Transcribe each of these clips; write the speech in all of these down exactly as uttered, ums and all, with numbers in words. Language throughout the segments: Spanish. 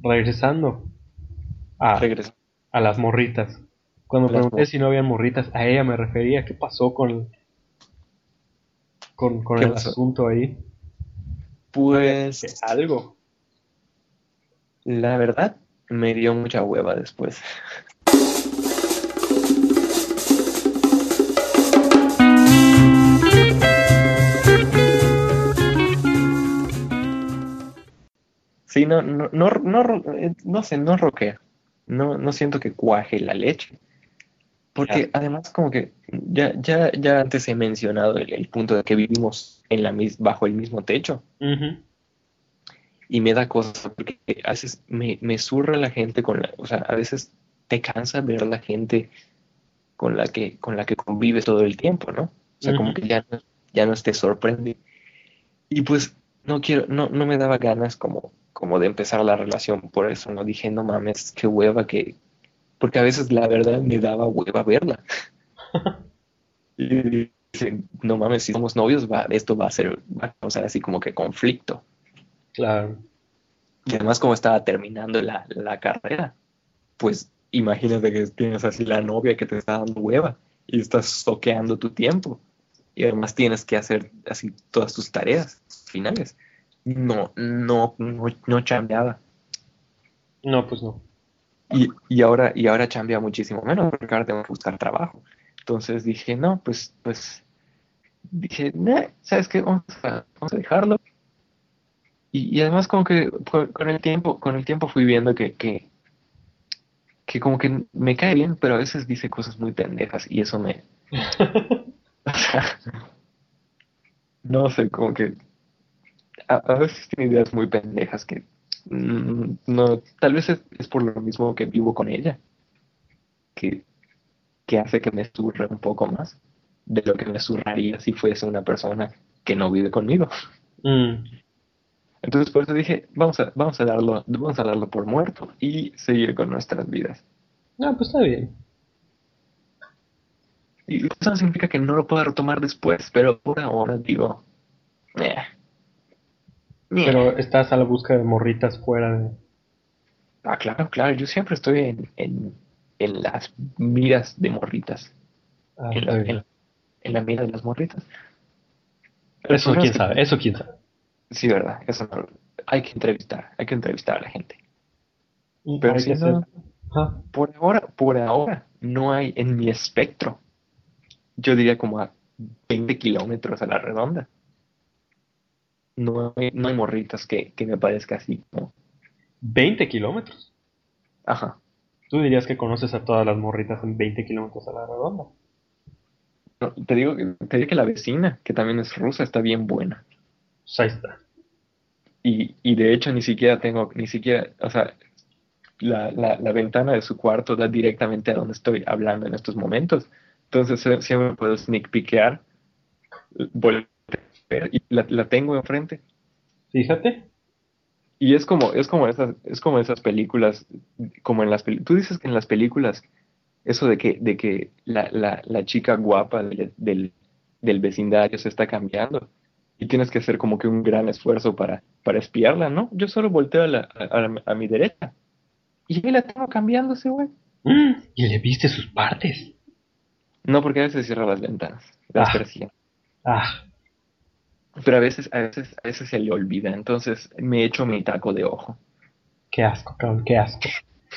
regresando a, Regresa a las morritas. Cuando a las pregunté mo- si no habían morritas, a ella me refería. ¿Qué pasó con, con, con ¿Qué el pasó? asunto ahí? No había como que Pues algo. la verdad me dio mucha hueva después. Sí, no, no, no, no, ro- eh, no sé, no roquea. No, no siento que cuaje la leche. Ya. Porque además como que ya, ya, ya antes he mencionado el, el punto de que vivimos en la mis- bajo el mismo techo. Ujú. Y me da cosas porque a veces me, me zurra la gente con la, o sea, a veces te cansa ver la gente con la que, con la que convives todo el tiempo, ¿no? O sea, como Ujú. que ya no, ya no te sorprende. Y pues no quiero, no, no me daba ganas como, como de empezar la relación, por eso no dije, no mames, qué hueva que, porque a veces la verdad me daba hueva verla. Y dije, no mames, si somos novios, va, esto va a ser, va a causar así como que conflicto. Claro. Y además como estaba terminando la, la carrera, pues imagínate que tienes así la novia que te está dando hueva y estás soqueando tu tiempo. Y además tienes que hacer así todas tus tareas finales. No, no, no, no chambeaba. No, pues no. Y, y ahora, y ahora chambea muchísimo menos porque ahora tengo que buscar trabajo. Entonces dije, no, pues, pues, dije, "Nah, ¿sabes qué? Vamos a, vamos a dejarlo. Y, y además como que con, con el tiempo, con el tiempo fui viendo que, que, que como que me cae bien, pero a veces dice cosas muy pendejas y eso me, no sé, como que a, a veces tiene ideas muy pendejas que mm, no, tal vez es, es por lo mismo que vivo con ella, que, que hace que me zurre un poco más de lo que me zurraría si fuese una persona que no vive conmigo. Mm. Entonces por eso dije, vamos a, vamos a darlo, vamos a darlo por muerto y seguir con nuestras vidas. No, pues está bien. Y eso no significa que no lo pueda retomar después, pero por ahora digo, eh, Pero estás a la búsqueda de morritas fuera de... ah, claro, claro, yo siempre estoy en, en, en las miras de morritas, Ah, en está la, bien. en, en la mira de las morritas. El Eso problema es quién que, sabe, eso quién sabe. sí, verdad, eso no- hay que entrevistar, hay que entrevistar a la gente. Mm, Pero hay que si hacer... no, Ajá. por ahora, por ahora, no hay en mi espectro, yo diría como a veinte kilómetros a la redonda, no hay, no hay morritas que, que me parezca así como, Veinte kilómetros. ajá. Tú dirías que conoces a todas las morritas en veinte kilómetros a la redonda. No, te digo, que- te digo que la vecina, que también es rusa, está bien buena. Pues ahí está. Y, y de hecho ni siquiera tengo, ni siquiera, o sea, la, la, la ventana de su cuarto da directamente a donde estoy hablando en estos momentos. Entonces sie- siempre puedo sneak peekear, volver y la, la tengo enfrente. Fíjate. Y es como, es como esas, es como esas películas, como en las películas. Tú dices que en las películas, eso de que, de que la, la, la chica guapa del, del, del vecindario se está cambiando y tienes que hacer como que un gran esfuerzo para, para espiarla, ¿no? Yo solo volteo a, la, a, a- a mi derecha y ahí la tengo cambiándose, güey. Mm, ¿y le viste sus partes? No, porque a veces cierra las ventanas, las Ah, persigue. ah, Pero a veces, a veces, a veces se le olvida, entonces me echo mi taco de ojo. qué asco, cabrón, qué asco.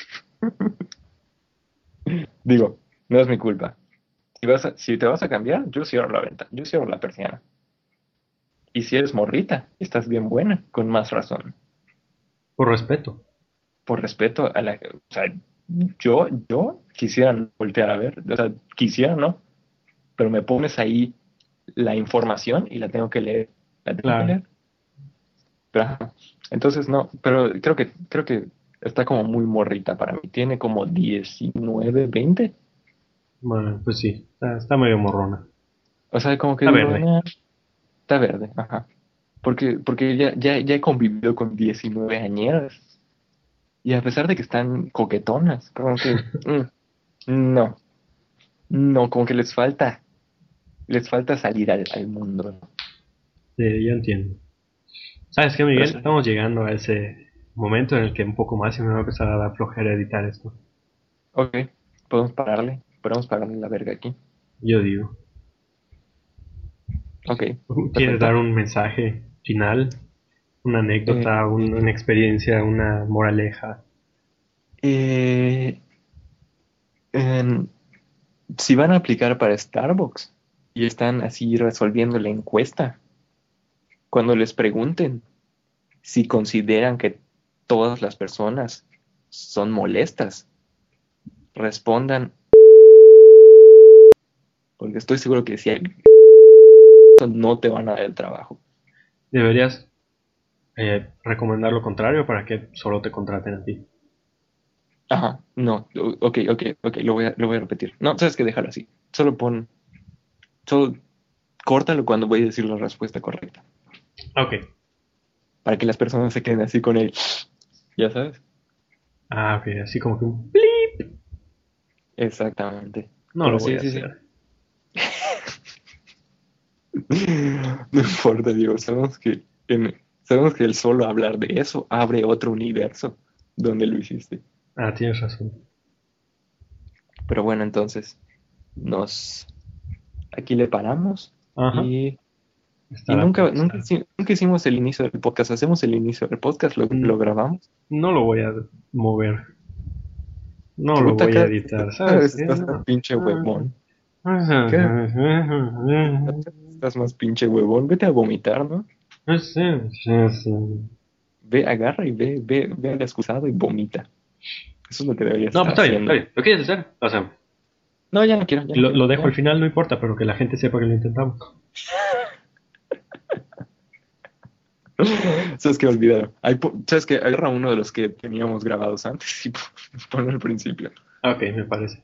Digo, no es mi culpa. Si vas a- si te vas a cambiar, yo cierro la ventana, yo cierro la persiana. Y si eres morrita, estás bien buena, con más razón. Por respeto. Por respeto a la, o sea, yo, yo quisiera no voltear a ver, o sea, quisiera no, pero me pones ahí la información y la tengo que leer, la tengo que Claro. leer. Pero, ajá. Entonces no, pero creo que, creo que está como muy morrita para mí. Tiene como diecinueve veinte. Bueno, pues sí, está, está medio morrona. O sea, como que Está digo, verde. nah, está verde, ajá. Porque, porque ya, ya, ya he convivido con diecinueve añeras. Y a pesar de que están coquetonas, como que, mm, no, no, como que les falta, les falta salir al, al mundo, ¿no? Sí, yo entiendo. ¿Sabes qué, Pero Miguel? sí, Estamos llegando a ese. momento en el que un poco más y me va a empezar a dar flojera editar esto. Ok, podemos pararle. Podemos pararle la verga aquí. Yo digo. Ok, ¿Quieres dar perfecto. un mensaje final? Una Eh, anécdota, un- una experiencia, una moraleja. eh, en- si van a aplicar para Starbucks y están así resolviendo la encuesta, cuando les pregunten si consideran que todas las personas son molestas, respondan, porque estoy seguro que si hay, no te van a dar el trabajo. Deberías eh, recomendar lo contrario para que solo te contraten a ti. Ajá, no, o- ok, ok, ok, lo voy a, lo voy a repetir. No, sabes que déjalo así. Solo pon, solo córtalo cuando voy a decir la respuesta correcta, Ok. para que las personas se queden así con él, ya sabes. Ah, ok, así como que un blip. Exactamente. No Pero lo voy sí, a sí, sí. hacer. No importa, Diego, sabemos que, en- sabemos que el solo hablar de eso abre otro universo donde lo hiciste. Ah, tienes razón. Pero bueno, entonces, nos, aquí le paramos Ajá. y, Hasta y la nunca, nunca, próxima. hici- nunca hicimos el inicio del podcast. Hacemos el inicio del podcast, lo, Mm, lo grabamos. No lo voy a mover. No lo Puta, voy a cada, editar, cada ¿sabes vez qué? estás más No. pinche huevón. Cada vez estás más pinche huevón. Vete a vomitar, ¿no? Ve, agarra y ve, ve, ve al excusado y vomita. Eso es lo que deberías No, pues estar está bien, está haciendo. bien. ¿Lo quieres hacer? O sea, No, ya no quiero, ya no lo, quiero. lo dejo al Ya. final, no importa, pero que la gente sepa que lo intentamos. ¿Sabes qué? Olvidaron. Hay po- ¿Sabes qué? Agarra uno de los que teníamos grabados antes y ponlo al principio. Ok, me parece.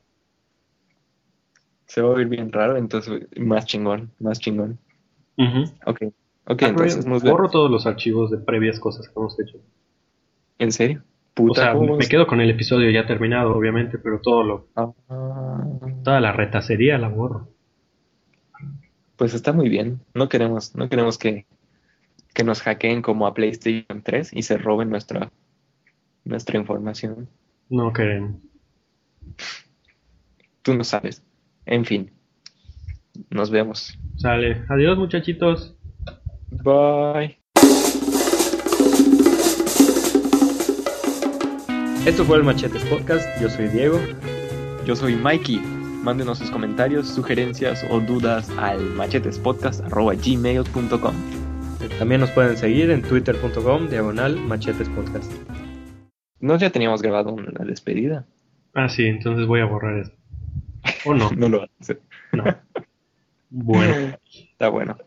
Se va a oír bien raro, entonces más chingón, más chingón. Ujú. Ok, ok, Ah, pero entonces nos borro vemos. todos los archivos de previas cosas que hemos hecho. ¿En serio? O Puta, sea, ¿cómo me vamos? quedo con el episodio ya terminado, obviamente, pero todo lo, Ah, toda la retacería la borro. pues está muy bien. No queremos, no queremos que, que nos hackeen como a PlayStation tres y se roben nuestra, nuestra información. No queremos. Tú no sabes. En fin, nos vemos. Sale. Adiós, muchachitos. Bye. Esto fue el Machetes Podcast. Yo soy Diego. Yo soy Mikey. Mándenos sus comentarios, sugerencias o dudas al machetespodcast arroba gmail punto com. También nos pueden seguir en twitter punto com diagonal Machetes Podcast. No, ya teníamos grabado una despedida. Ah, sí, entonces voy a borrar esto. ¿O no? No lo hace. No. Bueno. Está bueno.